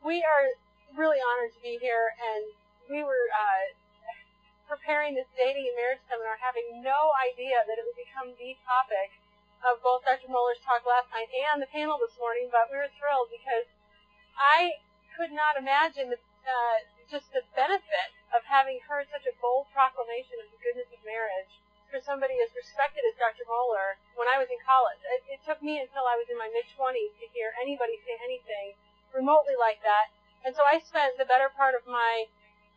we are really honored to be here, and we were preparing this dating and marriage seminar, having no idea that it would become the topic of both Dr. Mohler's talk last night and the panel this morning, but we were thrilled because I could not imagine just the benefit of having heard such a bold proclamation of the goodness of marriage for somebody as respected as Dr. Mohler when I was in college. It took me until I was in my mid-20s to hear anybody say anything remotely like that. And so I spent the better part of my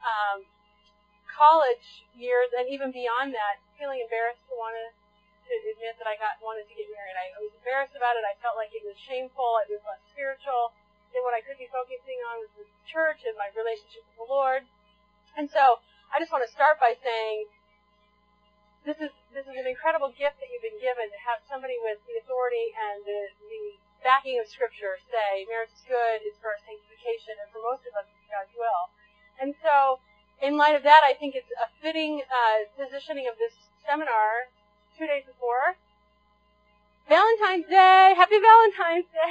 college years and even beyond that feeling embarrassed to admit that I wanted to get married. I was embarrassed about it. I felt like it was shameful. It was less spiritual. And what I could be focusing on was the church and my relationship with the Lord. And so I just want to start by saying this is an incredible gift that you've been given to have somebody with the authority and the backing of Scripture say marriage is good, it's for our sanctification, and for most of us it's God's will. And so in light of that, I think it's a fitting positioning of this seminar 2 days before Valentine's Day. Happy Valentine's Day!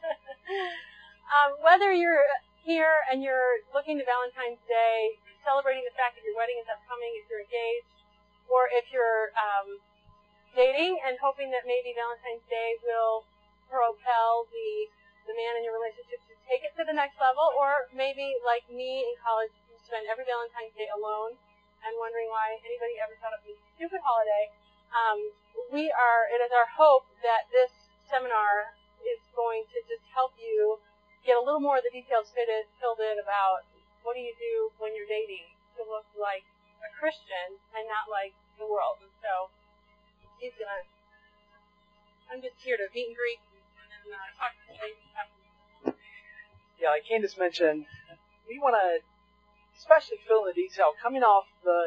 Whether you're here and you're looking to Valentine's Day, celebrating the fact that your wedding is upcoming if you're engaged, or if you're dating and hoping that maybe Valentine's Day will propel the man in your relationship to take it to the next level, or maybe like me in college, you spend every Valentine's Day alone and wondering why anybody ever thought of this stupid holiday. It is our hope that this seminar is going to just help you get a little more of the details filled in about what do you do when you're dating to look like a Christian and not like the world. And so I'm just here to meet and greet and then talk to you. Yeah, like Candace mentioned, we want to especially fill in the detail. Coming off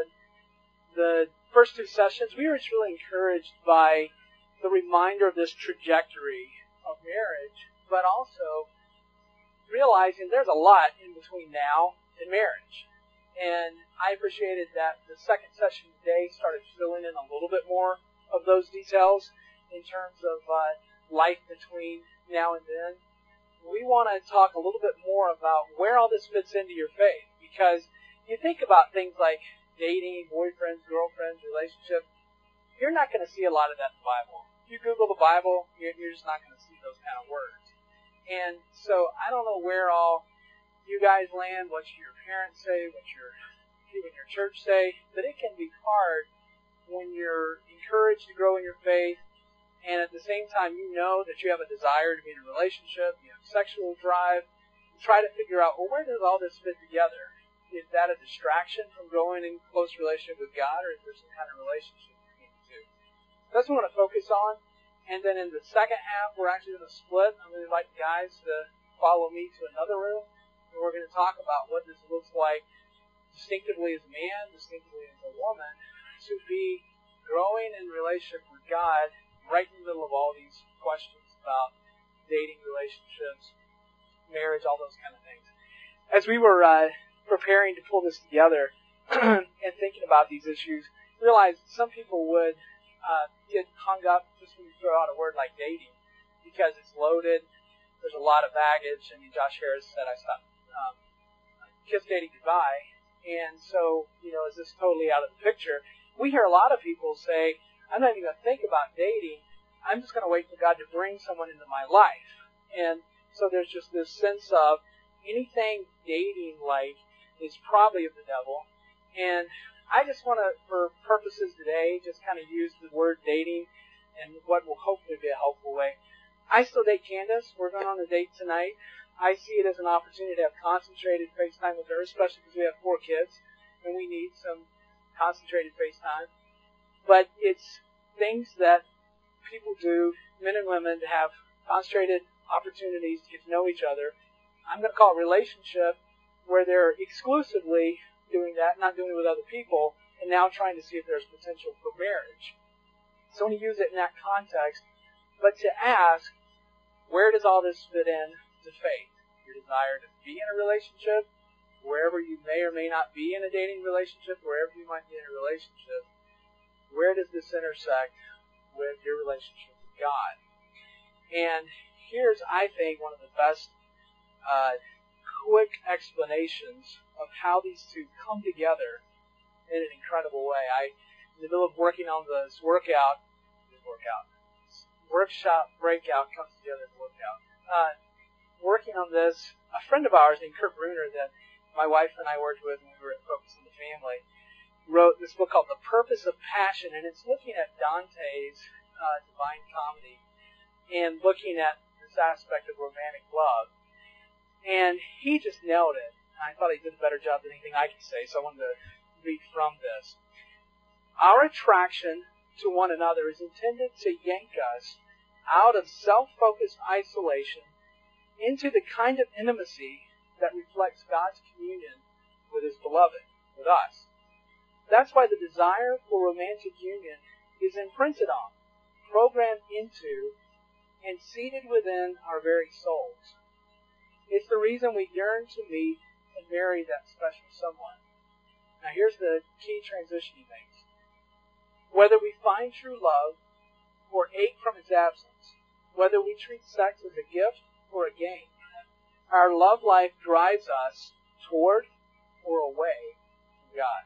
the first two sessions, we were just really encouraged by the reminder of this trajectory of marriage, but also realizing there's a lot in between now and marriage. And I appreciated that the second session today started filling in a little bit more of those details in terms of life between now and then. We want to talk a little bit more about where all this fits into your faith, because you think about things like dating, boyfriends, girlfriends, relationships, you're not going to see a lot of that in the Bible. If you Google the Bible, you're just not going to see those kind of words. And so I don't know where all you guys land, what your parents say, what even your church say, but it can be hard when you're encouraged to grow in your faith, and at the same time you know that you have a desire to be in a relationship, you have sexual drive, you try to figure out, well, where does all this fit together? Is that a distraction from growing in close relationship with God, or is there some kind of relationship between the two? That's what we want to focus on. And then in the second half, we're actually going to split. I'm going to invite the guys to follow me to another room, and we're going to talk about what this looks like distinctively as a man, distinctively as a woman, to be growing in relationship with God right in the middle of all these questions about dating, relationships, marriage, all those kind of things. As we were preparing to pull this together and thinking about these issues, realized some people would get hung up just when you throw out a word like dating because it's loaded. There's a lot of baggage. I mean, Josh Harris said I stopped kiss dating goodbye. And so, is this totally out of the picture? We hear a lot of people say, I'm not even going to think about dating. I'm just going to wait for God to bring someone into my life. And so there's just this sense of anything dating-like is probably of the devil. And I just want to, for purposes today, just kind of use the word dating in what will hopefully be a helpful way. I still date Candace. We're going on a date tonight. I see it as an opportunity to have concentrated FaceTime with her, especially because we have 4 kids, and we need some concentrated FaceTime. But it's things that people do, men and women, to have concentrated opportunities to get to know each other. I'm going to call it relationship, where they're exclusively doing that, not doing it with other people, and now trying to see if there's potential for marriage. So I want to use it in that context, but to ask, where does all this fit in to faith? Your desire to be in a relationship, wherever you may or may not be in a dating relationship, wherever you might be in a relationship, where does this intersect with your relationship with God? And here's, I think, one of the best quick explanations of how these two come together in an incredible way. In the middle of working on this workshop breakout comes together as workout. Working on this, a friend of ours named Kurt Bruner that my wife and I worked with when we were at Focus on the Family wrote this book called The Purpose of Passion, and it's looking at Dante's Divine Comedy and looking at this aspect of romantic love. And he just nailed it. I thought he did a better job than anything I could say, so I wanted to read from this. Our attraction to one another is intended to yank us out of self-focused isolation into the kind of intimacy that reflects God's communion with His beloved, with us. That's why the desire for romantic union is imprinted on, programmed into, and seated within our very souls. It's the reason we yearn to meet and marry that special someone. Now here's the key transition he makes. Whether we find true love or ache from its absence, whether we treat sex as a gift or a game, our love life drives us toward or away from God.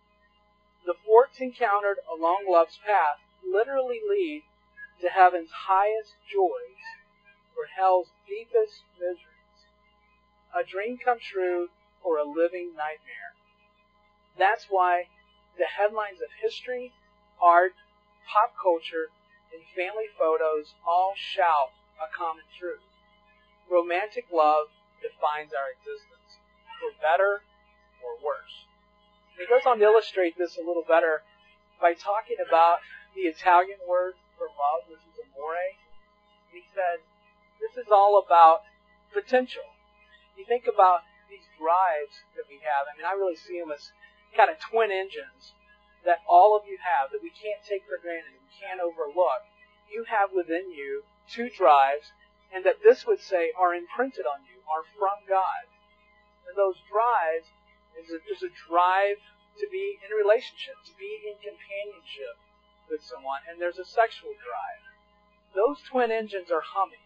The forks encountered along love's path literally lead to heaven's highest joys or hell's deepest miseries. A dream come true or a living nightmare. That's why the headlines of history, art, pop culture, and family photos all shout a common truth. Romantic love defines our existence, for better or worse. He goes on to illustrate this a little better by talking about the Italian word for love, which is amore. He said, this is all about potential. You think about these drives that we have. I mean, I really see them as kind of twin engines that all of you have, that we can't take for granted, we can't overlook. You have within you two drives, and that this would say are imprinted on you, are from God. And those drives is a drive to be in a relationship, to be in companionship with someone, and there's a sexual drive. Those twin engines are humming.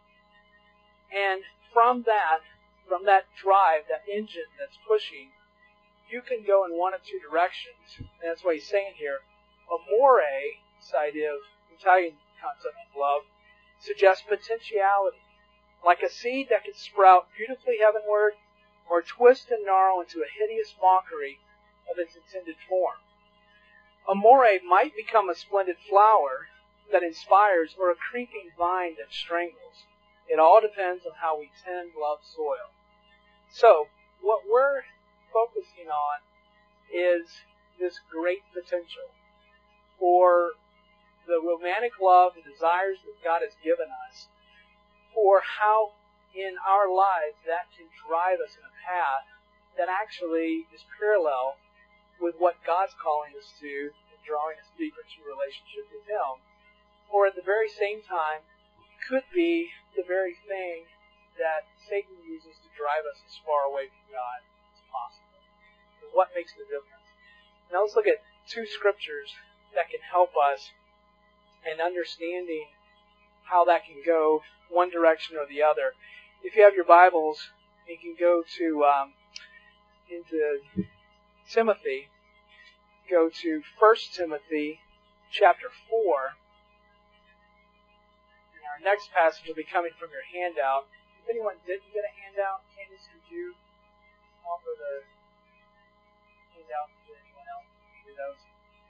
And from that drive, that engine that's pushing, you can go in one of two directions. And that's why he's saying here, amore, this idea of Italian concept of love, suggests potentiality. Like a seed that can sprout beautifully heavenward, or twist and gnarl into a hideous mockery of its intended form. Amore might become a splendid flower that inspires, or a creeping vine that strangles. It all depends on how we tend love's soil. So, what we're focusing on is this great potential for the romantic love, the desires that God has given us, for how in our lives that can drive us in a path that actually is parallel with what God's calling us to and drawing us deeper to a relationship with Him. Or at the very same time, could be the very thing that Satan uses to drive us as far away from God as possible. And what makes the difference? Now let's look at two scriptures that can help us in understanding how that can go one direction or the other. If you have your Bibles, you can go to into Timothy. Go to 1 Timothy chapter 4. And our next passage will be coming from your handout. If anyone didn't get a handout, Candace, could you offer the handout to anyone else who needed those?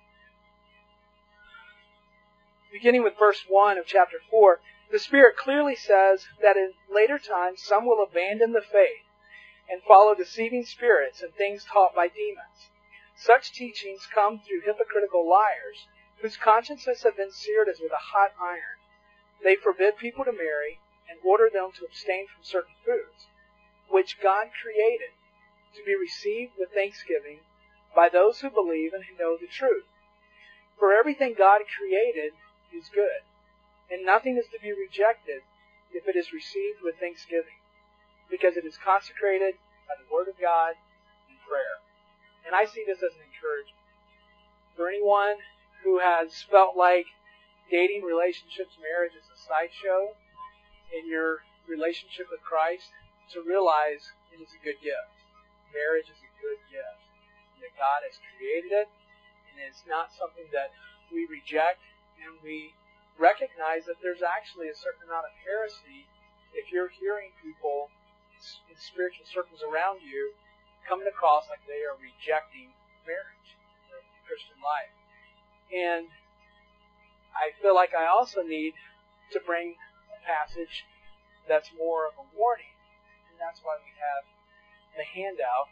Beginning with verse 1 of chapter 4, the Spirit clearly says that in later times some will abandon the faith and follow deceiving spirits and things taught by demons. Such teachings come through hypocritical liars, whose consciences have been seared as with a hot iron. They forbid people to marry and order them to abstain from certain foods, which God created to be received with thanksgiving by those who believe and who know the truth. For everything God created is good, and nothing is to be rejected if it is received with thanksgiving, because it is consecrated by the Word of God and prayer. And I see this as an encouragement. For anyone who has felt like dating, relationships, marriage is a sideshow in your relationship with Christ, to realize it is a good gift. Marriage is a good gift. That God has created it, and it's not something that we reject, and we recognize that there's actually a certain amount of heresy if you're hearing people in spiritual circles around you coming across like they are rejecting marriage in the Christian life. And I feel like I also need to bring a passage that's more of a warning, and that's why we have the handout.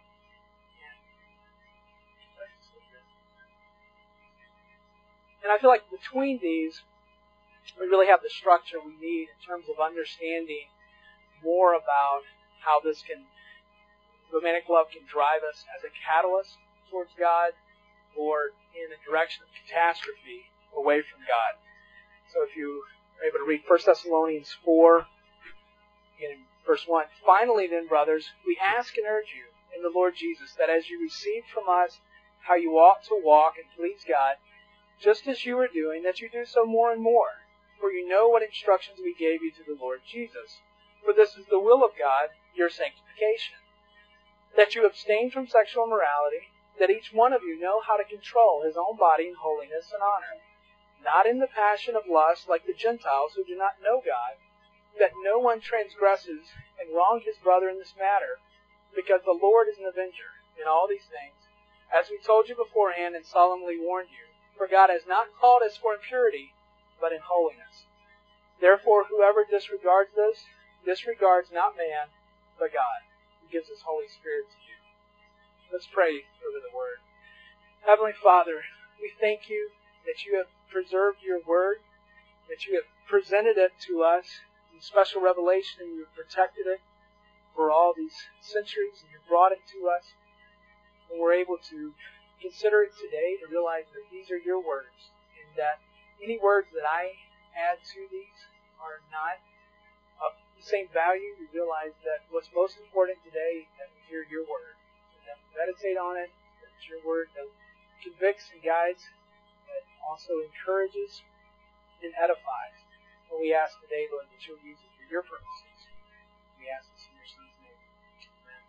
And I feel like between these, we really have the structure we need in terms of understanding more about how romantic love can drive us as a catalyst towards God or in a direction of catastrophe away from God. So if you are able to read 1 Thessalonians 4, in verse 1, "Finally then, brothers, we ask and urge you in the Lord Jesus that as you received from us how you ought to walk and please God, just as you are doing, that you do so more and more. For you know what instructions we gave you to the Lord Jesus. For this is the will of God, your sanctification. That you abstain from sexual immorality, that each one of you know how to control his own body in holiness and honor, not in the passion of lust like the Gentiles who do not know God, that no one transgresses and wrong his brother in this matter, because the Lord is an avenger in all these things, as we told you beforehand and solemnly warned you. For God has not called us for impurity, but in holiness. Therefore, whoever disregards this, disregards not man, but God, who gives His Holy Spirit to you." Let's pray over the Word. Heavenly Father, we thank you that you have preserved your Word, that you have presented it to us in special revelation, and you have protected it for all these centuries, and you brought it to us, and we're able to consider it today to realize that these are your words, and that any words that I add to these are not of the same value. We realize that what's most important today is that we hear your word, and that we meditate on it, that it's your word that convicts and guides, that also encourages and edifies. And we ask today, Lord, that you'll use it for your purposes. We ask this in your Son's name. Amen.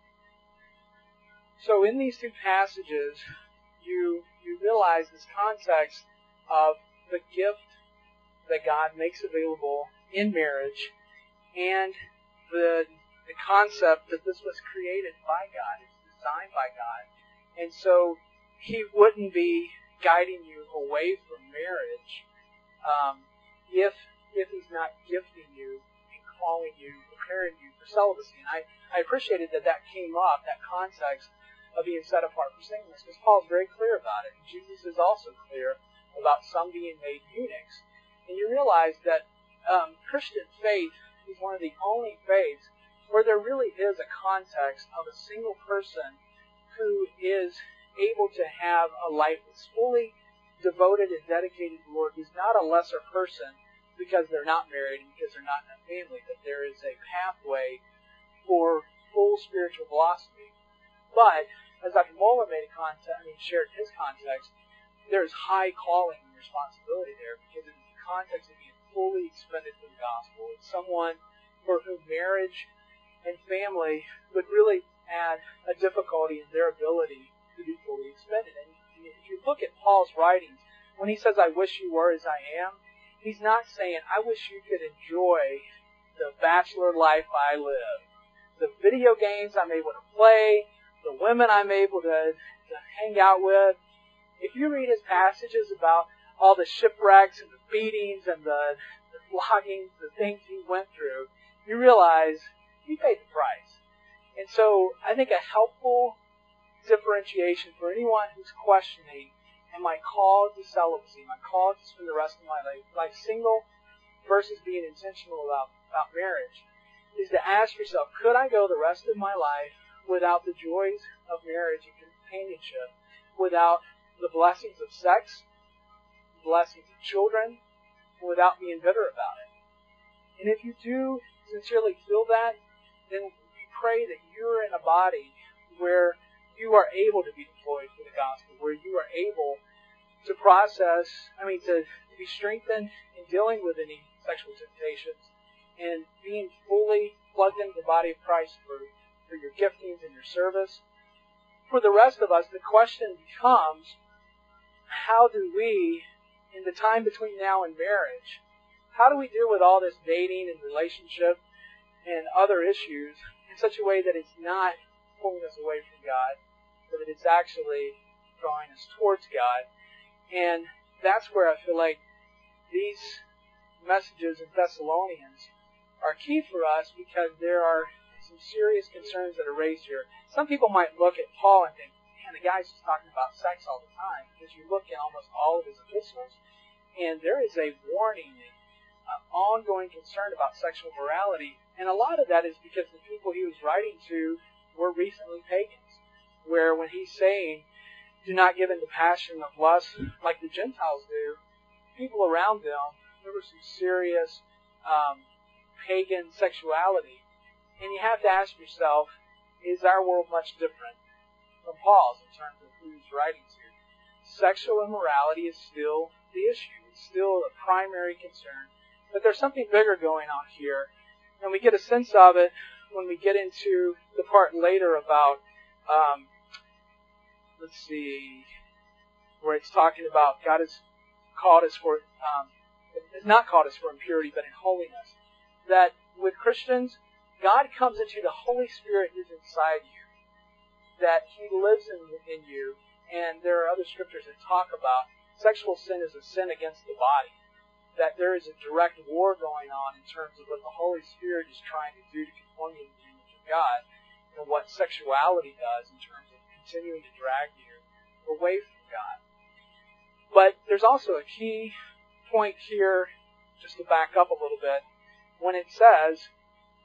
So in these two passages, you realize this context of the gift that God makes available in marriage, and the concept that this was created by God, it's designed by God, and so He wouldn't be guiding you away from marriage if He's not gifting you and calling you, preparing you for celibacy. And I appreciated that came up, that context of being set apart for singleness, because Paul's very clear about it. And Jesus is also clear about some being made eunuchs. And you realize that Christian faith is one of the only faiths where there really is a context of a single person who is able to have a life that's fully devoted and dedicated to the Lord, who's not a lesser person because they're not married and because they're not in a family, that there is a pathway for full spiritual velocity. But as Dr. Moeller shared his context, there's high calling and responsibility there, because it's the context of being fully expended for the gospel. It's someone for whom marriage and family would really add a difficulty in their ability to be fully expended. And if you look at Paul's writings, when he says, "I wish you were as I am," he's not saying, "I wish you could enjoy the bachelor life I live, the video games I'm able to play, the women I'm able to hang out with." If you read his passages about all the shipwrecks and the beatings and the floggings, the things he went through, you realize he paid the price. And so I think a helpful differentiation for anyone who's questioning, am I called to celibacy? Am I called to spend the rest of my life single versus being intentional about marriage, is to ask yourself, could I go the rest of my life without the joys of marriage and companionship, without the blessings of sex, the blessings of children, and without being bitter about it? And if you do sincerely feel that, then we pray that you're in a body where you are able to be deployed for the gospel, where you are able to to be strengthened in dealing with any sexual temptations, and being fully plugged into the body of Christ for your giftings and your service. For the rest of us, the question becomes, how do we, in the time between now and marriage, how do we deal with all this dating and relationship and other issues in such a way that it's not pulling us away from God, but that it's actually drawing us towards God? And that's where I feel like these messages in Thessalonians are key for us, because there are some serious concerns that are raised here. Some people might look at Paul and think, man, the guy's just talking about sex all the time, because you look at almost all of his epistles, and there is a warning, ongoing concern about sexual morality. And a lot of that is because the people he was writing to were recently pagans, where when he's saying, do not give in to passion of lust like the Gentiles do, people around them, there was some serious pagan sexuality. And you have to ask yourself, is our world much different from Paul's in terms of who he's writing to? Sexual immorality is still the issue. It's still a primary concern. But there's something bigger going on here. And we get a sense of it when we get into the part later about, where it's talking about God has called us for, has not called us for impurity, but in holiness. That with Christians, God comes into the Holy Spirit is inside you. That He lives in you. And there are other scriptures that talk about sexual sin is a sin against the body. That there is a direct war going on in terms of what the Holy Spirit is trying to do to conform you to the image of God, and what sexuality does in terms of continuing to drag you away from God. But there's also a key point here, just to back up a little bit, when it says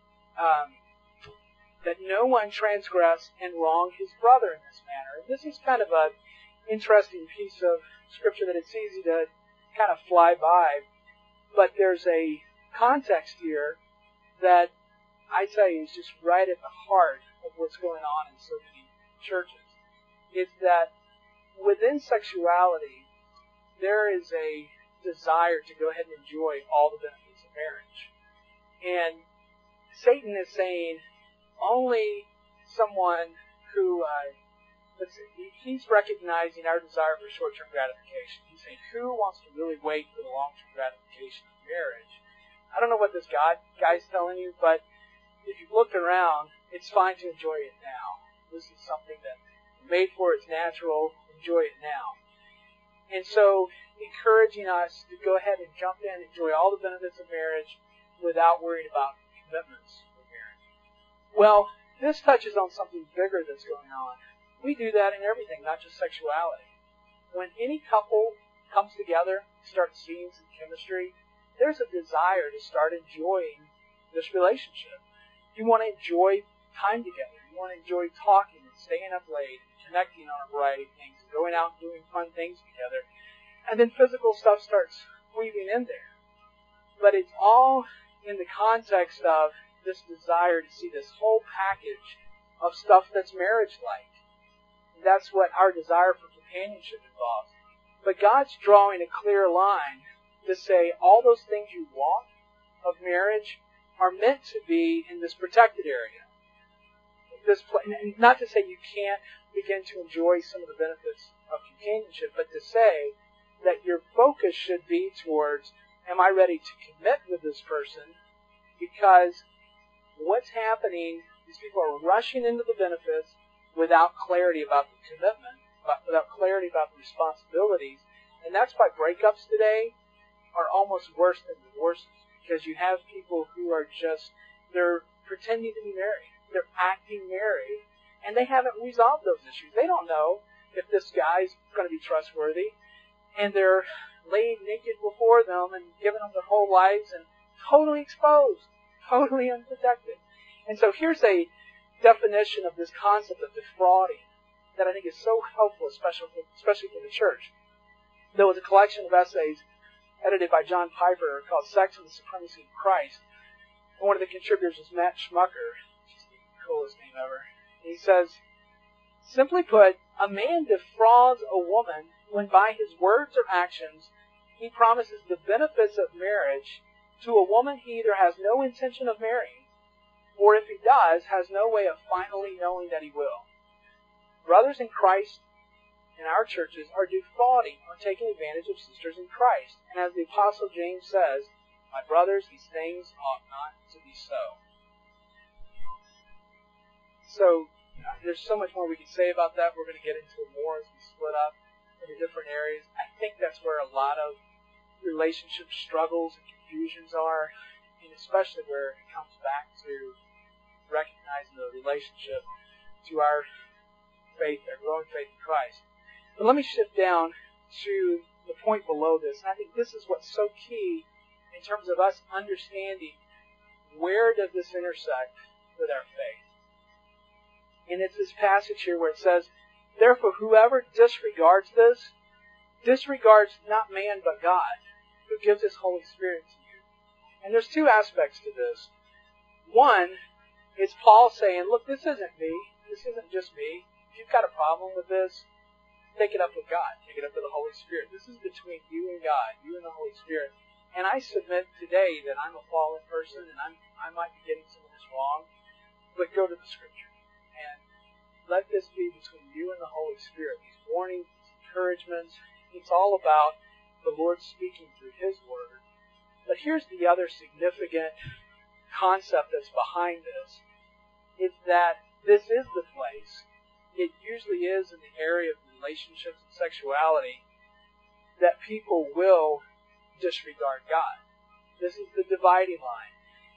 that no one transgress and wrong his brother in this manner. And this is kind of an interesting piece of scripture that it's easy to kind of fly by. But there's a context here that I say is just right at the heart of what's going on in so many churches. It's that within sexuality, there is a desire to go ahead and enjoy all the benefits of marriage. And Satan is saying only someone who, he's recognizing our desire for short-term gratification. He's saying, who wants to really wait for the long-term gratification of marriage? I don't know what this guy's telling you, but if you've looked around, it's fine to enjoy it now. This is something that we're made for, it's natural, enjoy it now. And so, encouraging us to go ahead and jump in, enjoy all the benefits of marriage without worrying about commitments of marriage. Well, this touches on something bigger that's going on. We do that in everything, not just sexuality. When any couple comes together, starts seeing some chemistry, there's a desire to start enjoying this relationship. You want to enjoy time together. You want to enjoy talking and staying up late, and connecting on a variety of things, and going out and doing fun things together. And then physical stuff starts weaving in there. But it's all in the context of this desire to see this whole package of stuff that's marriage-like. That's what our desire for companionship involves. But God's drawing a clear line to say all those things you want of marriage are meant to be in this protected area. Not to say you can't begin to enjoy some of the benefits of companionship, but to say that your focus should be towards, am I ready to commit with this person? Because what's happening is people are rushing into the benefits without clarity about the commitment, without clarity about the responsibilities. And that's why breakups today are almost worse than divorces. Because you have people who are they're pretending to be married. They're acting married. And they haven't resolved those issues. They don't know if this guy's going to be trustworthy. And they're laid naked before them and giving them their whole lives and totally exposed, totally unprotected. And so here's a definition of this concept of defrauding that I think is so helpful, especially for the church. There was a collection of essays edited by John Piper called Sex and the Supremacy of Christ. And one of the contributors was Matt Schmucker, which is the coolest name ever. And he says, simply put, a man defrauds a woman when by his words or actions he promises the benefits of marriage to a woman he either has no intention of marrying or if he does, has no way of finally knowing that he will. Brothers in Christ in our churches are defrauding or taking advantage of sisters in Christ. And as the Apostle James says, my brothers, these things ought not to be so. So, there's so much more we can say about that. We're going to get into it more as we split up into different areas. I think that's where a lot of relationship struggles and confusions are, and especially where it comes back to recognizing the relationship to our faith, our growing faith in Christ. But let me shift down to the point below this. And I think this is what's so key in terms of us understanding where does this intersect with our faith. And it's this passage here where it says, therefore whoever disregards this, disregards not man but God, who gives His Holy Spirit to you. And there's two aspects to this. One, it's Paul saying, look, this isn't me. This isn't just me. If you've got a problem with this, take it up with God. Take it up with the Holy Spirit. This is between you and God, you and the Holy Spirit. And I submit today that I'm a fallen person and I might be getting some of this wrong, but go to the Scripture. And let this be between you and the Holy Spirit. These warnings, these encouragements, it's all about the Lord speaking through His Word. But here's the other significant concept that's behind this. It's that this is the place, it usually is in the area of relationships and sexuality, that people will disregard God. This is the dividing line.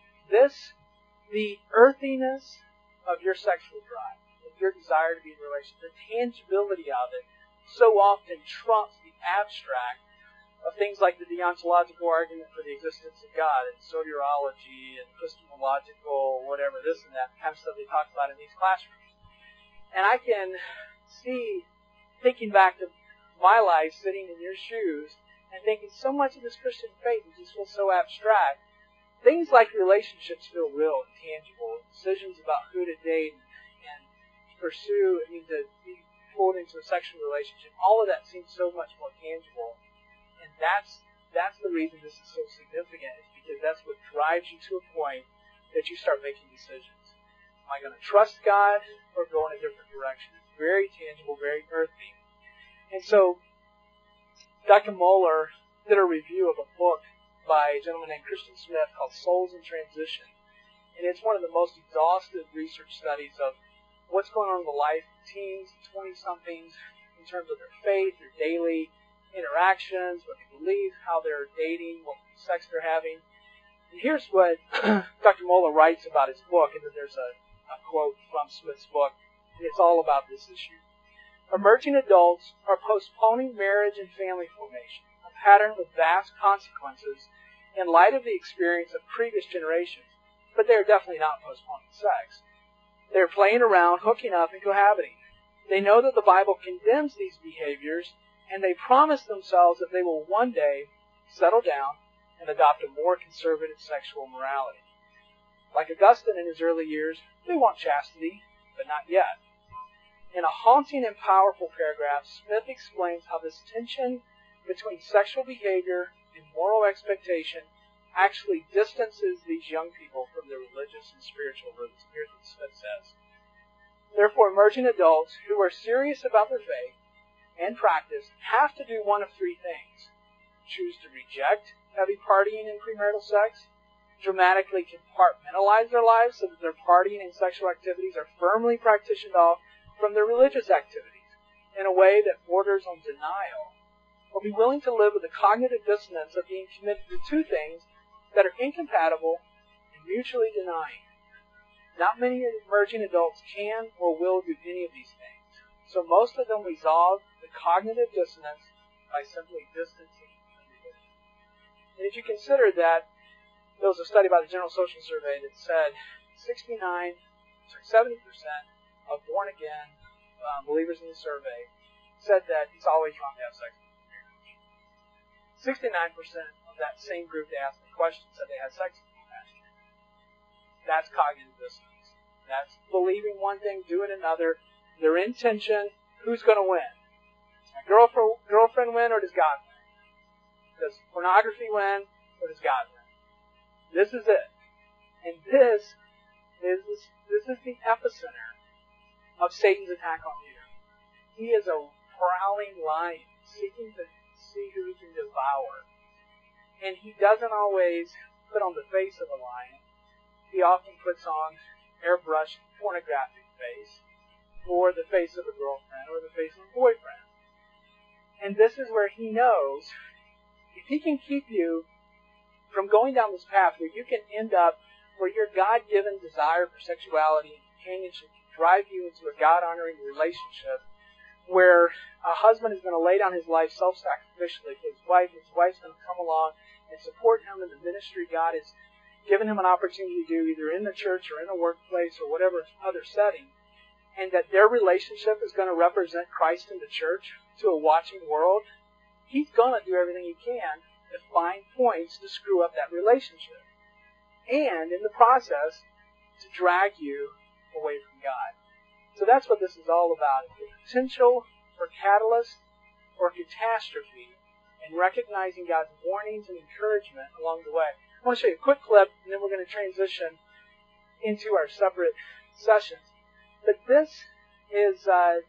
The earthiness of your sexual drive, of your desire to be in a relationship, the tangibility of it so often trumps the abstract of things like the deontological argument for the existence of God and soteriology and epistemological whatever, this and that kind of stuff they talk about in these classrooms. And I can see, thinking back to my life, sitting in your shoes, and thinking so much of this Christian faith just feels so abstract. Things like relationships feel real and tangible. Decisions about who to date and pursue, to be pulled into a sexual relationship, all of that seems so much more tangible. And that's the reason this is so significant, is because that's what drives you to a point that you start making decisions. Am I going to trust God or go in a different direction? It's very tangible, very earthy. And so, Dr. Mohler did a review of a book by a gentleman named Christian Smith called Souls in Transition. And it's one of the most exhaustive research studies of what's going on in the life of teens, 20-somethings, in terms of their faith, their daily interactions, what they believe, how they're dating, what sex they're having. And here's what Dr. Mohler writes about his book, and then there's a quote from Smith's book, and it's all about this issue. Emerging adults are postponing marriage and family formation, a pattern with vast consequences in light of the experience of previous generations, but they are definitely not postponing sex. They are playing around, hooking up, and cohabiting. They know that the Bible condemns these behaviors, and they promise themselves that they will one day settle down and adopt a more conservative sexual morality. Like Augustine in his early years, they want chastity, but not yet. In a haunting and powerful paragraph, Smith explains how this tension between sexual behavior and moral expectation actually distances these young people from their religious and spiritual roots. Here's what Smith says. Therefore, emerging adults who are serious about their faith and practice have to do one of three things. Choose to reject heavy partying and premarital sex, dramatically compartmentalize their lives so that their partying and sexual activities are firmly partitioned off from their religious activities in a way that borders on denial, or be willing to live with the cognitive dissonance of being committed to two things that are incompatible and mutually denying. Not many emerging adults can or will do any of these things, so most of them resolve the cognitive dissonance by simply distancing from religion. And if you consider that there was a study by the General Social Survey that said 70% of born-again believers in the survey said that it's always wrong to have sex in marriage. 69% of that same group they asked the question said they had sex with the pastor. That's cognitive dissonance. That's believing one thing, doing another. They're in tension. Who's going to win? Does my girlfriend win, or does God win? Does pornography win, or does God win? This is it. And this this is the epicenter of Satan's attack on you. He is a prowling lion, seeking to see who he can devour. And he doesn't always put on the face of a lion. He often puts on airbrushed pornographic face, or the face of a girlfriend, or the face of a boyfriend. And this is where he knows, if he can keep you from going down this path where you can end up where your God-given desire for sexuality and companionship can drive you into a God-honoring relationship where a husband is going to lay down his life self-sacrificially for his wife, his wife's going to come along and support him in the ministry God has given him an opportunity to do, either in the church or in a workplace or whatever other setting, and that their relationship is going to represent Christ in the church to a watching world, he's going to do everything he can to find points to screw up that relationship. And in the process, to drag you away from God. So that's what this is all about. The potential for catalyst or catastrophe and recognizing God's warnings and encouragement along the way. I want to show you a quick clip, and then we're going to transition into our separate sessions. But this is a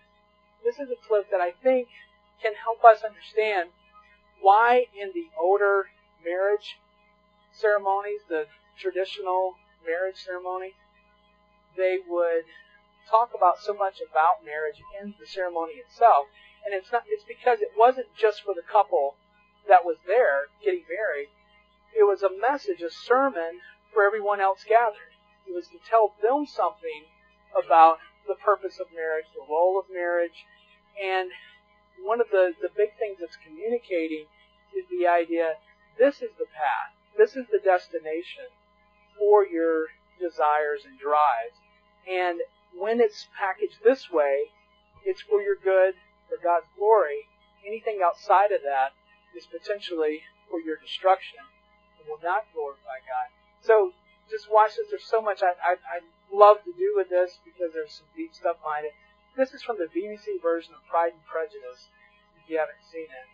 clip that I think can help us understand why in the older marriage ceremonies, the traditional marriage ceremony, they would talk about so much about marriage in the ceremony itself. And it's because it wasn't just for the couple that was there getting married. It was a message, a sermon for everyone else gathered. It was to tell them something about the purpose of marriage, the role of marriage, and one of the big things it's communicating is the idea, this is the path, this is the destination for your desires and drives. And when it's packaged this way, it's for your good, for God's glory. Anything outside of that is potentially for your destruction and will not glorify God. So just watch this. There's so much I love to do with this because there's some deep stuff behind it. This is from the BBC version of Pride and Prejudice, if you haven't seen it.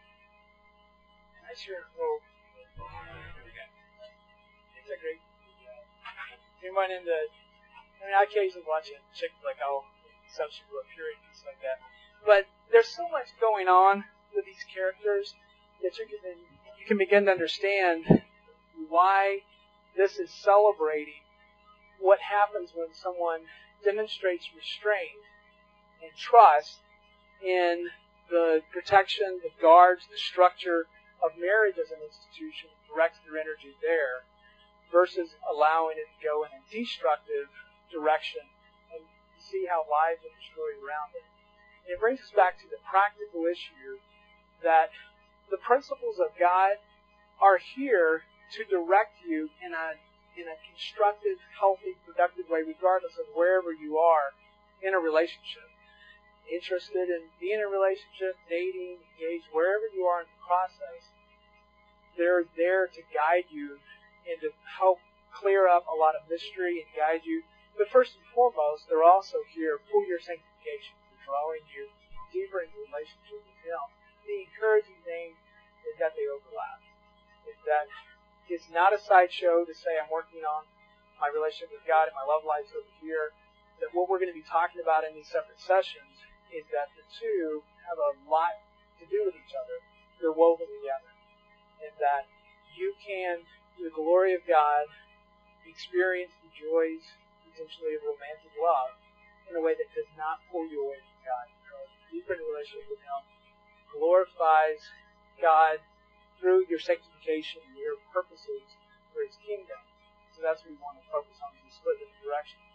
I sure hope. It's a great anyone into, I occasionally watch a chick flick, substitute a period, things like that. But there's so much going on with these characters that you can begin to understand why this is celebrating what happens when someone demonstrates restraint and trust in the protection, the guards, the structure of marriage as an institution, directs their energy there, versus allowing it to go in a destructive direction and see how lives are destroyed around it. And it brings us back to the practical issue that the principles of God are here to direct you in a constructive, healthy, productive way, regardless of wherever you are in a relationship. Interested in being in a relationship, dating, engaged, wherever you are in the process, they're there to guide you and to help clear up a lot of mystery and guide you. But first and foremost, they're also here for your sanctification, for drawing you deeper into relationship with Him. The encouraging thing is that they overlap. Is that it's not a sideshow to say I'm working on my relationship with God and my love life over here. That what we're going to be talking about in these separate sessions is that the two have a lot to do with each other. They're woven together. And that you can, through the glory of God, experience the joys, potentially, of romantic love in a way that does not pull you away from God. Deeper in relationship with Him glorifies God through your sanctification and your purposes for His kingdom. So that's what we want to focus on, is split in the direction.